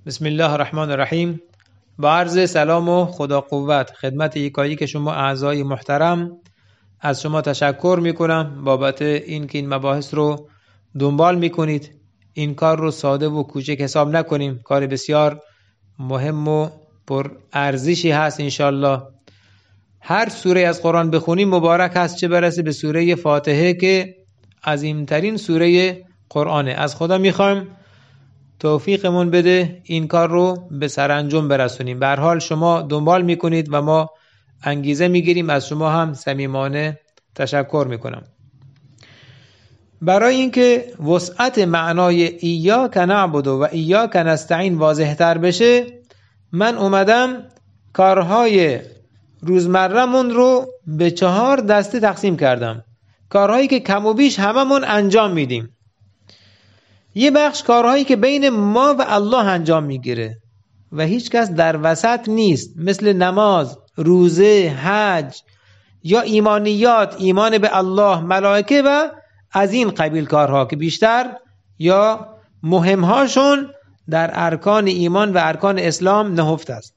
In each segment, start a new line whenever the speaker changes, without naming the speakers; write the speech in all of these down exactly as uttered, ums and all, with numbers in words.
بسم الله الرحمن الرحیم. با عرض سلام و خدا قوت خدمت یکایی که شما اعضای محترم، از شما تشکر میکنم بابت این که این مباحث رو دنبال میکنید. این کار رو ساده و کوچک حساب نکنیم، کار بسیار مهم و پر ارزشی هست. انشالله هر سوره از قرآن بخونیم مبارک هست، چه برسه به سوره فاتحه که عظیمترین سوره قرآنه. از خدا میخوایم توفیقمون بده این کار رو به سرانجام برسونیم. به هر حال شما دنبال میکنید و ما انگیزه میگیریم. از شما هم صمیمانه تشکر میکنم. برای اینکه وسعت معنای ایاک نعبد و ایاک نستعین واضح تر بشه، من اومدم کارهای روزمرمون رو به چهار دسته تقسیم کردم. کارهایی که کم و بیش هممون انجام میدیم. یه بخش کارهایی که بین ما و الله انجام میگیره و هیچ کس در وسط نیست، مثل نماز، روزه، حج یا ایمانیات، ایمان به الله، ملائکه و از این قبیل کارها که بیشتر یا مهمهاشون در ارکان ایمان و ارکان اسلام نهفته است.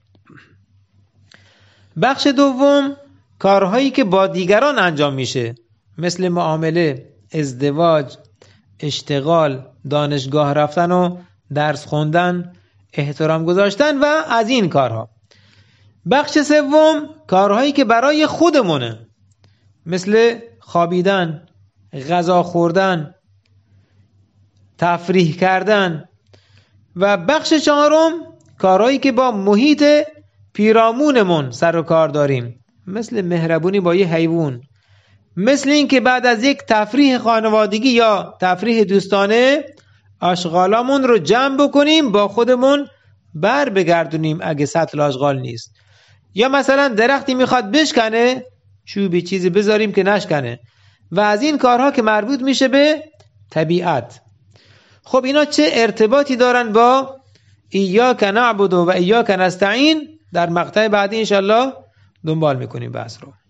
بخش دوم کارهایی که با دیگران انجام میشه، مثل معامله، ازدواج، اشتغال، دانشگاه رفتن و درس خوندن، احترام گذاشتن و از این کارها. بخش سوم کارهایی که برای خودمونه، مثل خوابیدن، غذا خوردن، تفریح کردن. و بخش چهارم کارهایی که با محیط پیرامونمون سر و کار داریم، مثل مهربونی با یه حیوان، مثل این که بعد از یک تفریح خانوادگی یا تفریح دوستانه اشغالامون رو جمع بکنیم با خودمون بر بگردونیم اگه سطل اشغال نیست. یا مثلا درختی میخواد بشکنه، چوبی چیزی بذاریم که نشکنه. و از این کارها که مربوط میشه به طبیعت. خب اینا چه ارتباطی دارن با ایاک نعبد و ایاک نستعین؟ در مقطع بعدی انشالله دنبال میکنیم بحث رو.